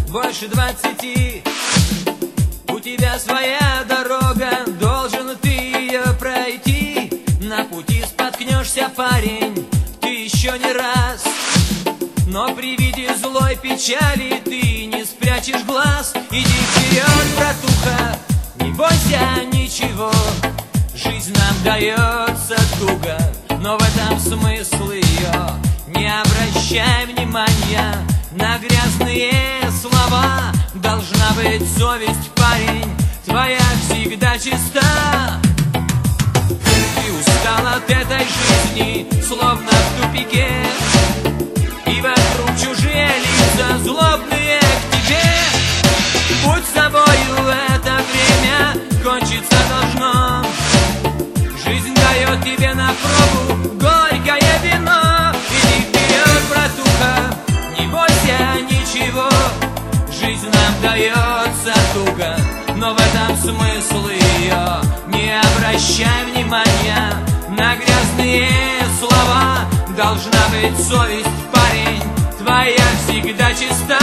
больше 20. У тебя своя дорога, должен ты ее пройти. На пути споткнешься, парень, ты еще не раз. Но при виде злой печали ты не спрячешь глаз. Иди вперед, братуха, не бойся ничего. Жизнь нам дается туго, но в этом смысл ее. Не обращай внимания на грязные слова. Должна быть совесть, парень, твоя всегда чиста. Ты устал от этой жизни, словно в тупике, и вокруг чужие лица, злобные к тебе. Будь собою, это время кончиться должно. Жизнь дает тебе на пробу горькое вино. Иди вперед, братуха, не бойся ничего. Жизнь нам дается туго, но в этом смысл ее. Не обращай внимания на грязные слова. Должна быть совесть, парень, твоя всегда чиста.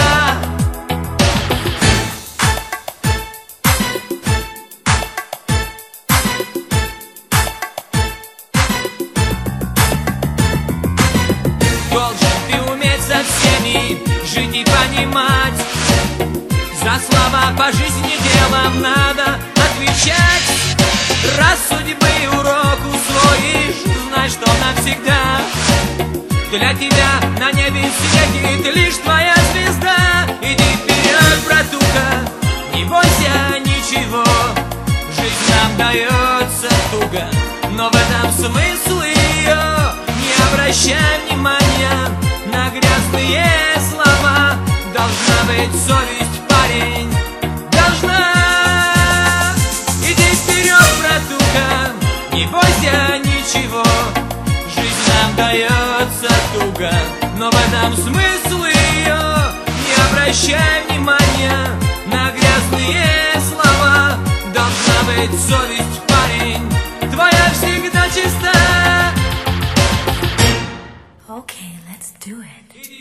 Должен ты уметь со всеми жить и понимать. За слова по жизни делом надо отвечать. Раз судьбы урок усвоишь, знай, что навсегда для тебя на небе светит лишь твоя звезда. Иди вперед, братуха, не бойся ничего. Жизнь нам дается туго, но в этом смысл ее. Не обращай внимания на грязные слова. Должна быть совесть, парень, должна. Иди вперед, братуха, не бойся ничего. Жизнь нам дается туго, но в этом смысл ее. Не обращай внимания на грязные слова. Должна быть совесть, парень, твоя всегда чиста. Okay, let's do it.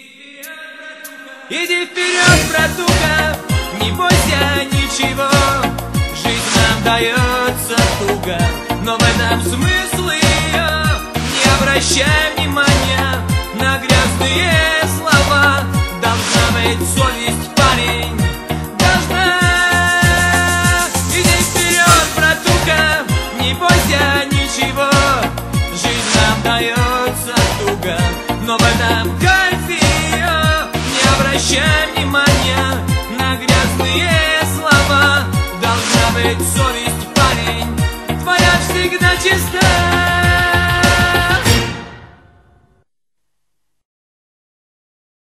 Иди вперед, братуха, не бойся ничего. Жизнь нам дается туго, но в этом смысл ее. Не обращай внимания на грязные слова. Должна быть совесть, парень, должна. Иди вперед, братуха, не бойся ничего. Жизнь нам дается туго, но в этом кайф ее. Не обращай внимания на грязные слова. Должна быть совесть, парень, твоя всегда чиста.